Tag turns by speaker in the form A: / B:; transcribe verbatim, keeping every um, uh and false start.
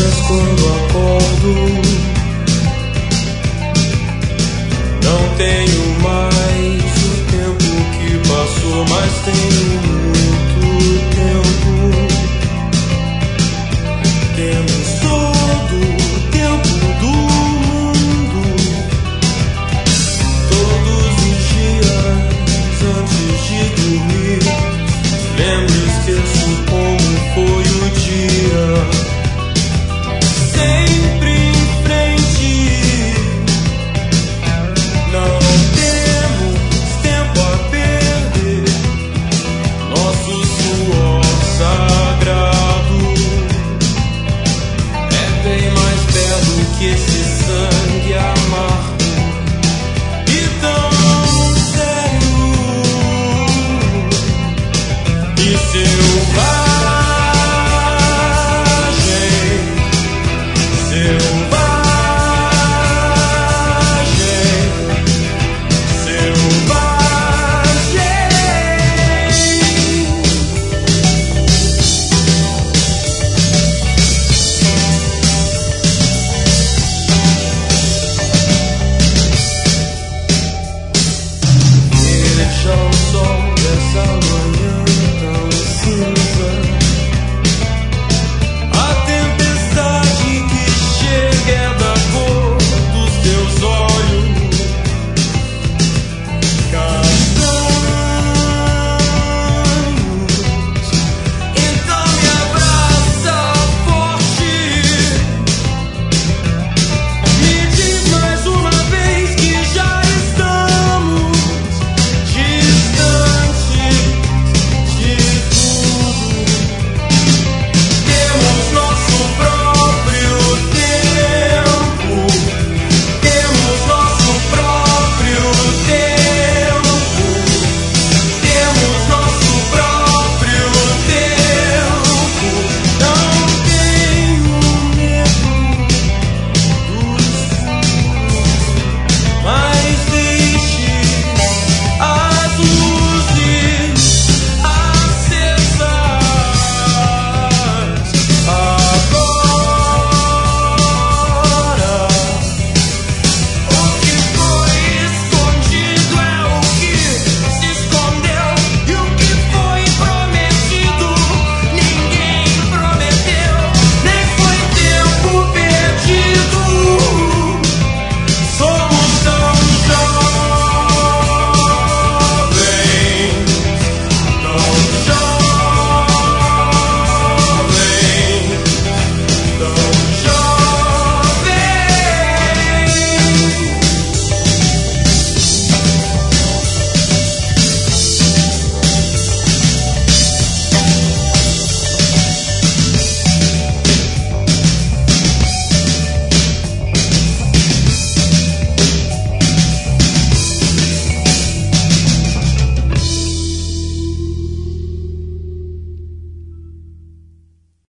A: dias quando acordo, não tenho mais o tempo que passou, mas tenho muito tempo. Temos todo o tempo do mundo. Todos os dias antes de dormir, lembro e esqueço como foi o dia. Sempre em frente, não temos tempo a perder. Nosso suor sagrado é bem mais belo que esse sangue amargo e tão sério e selvagem, selvagem, veja o sol dessa manhã tão assim.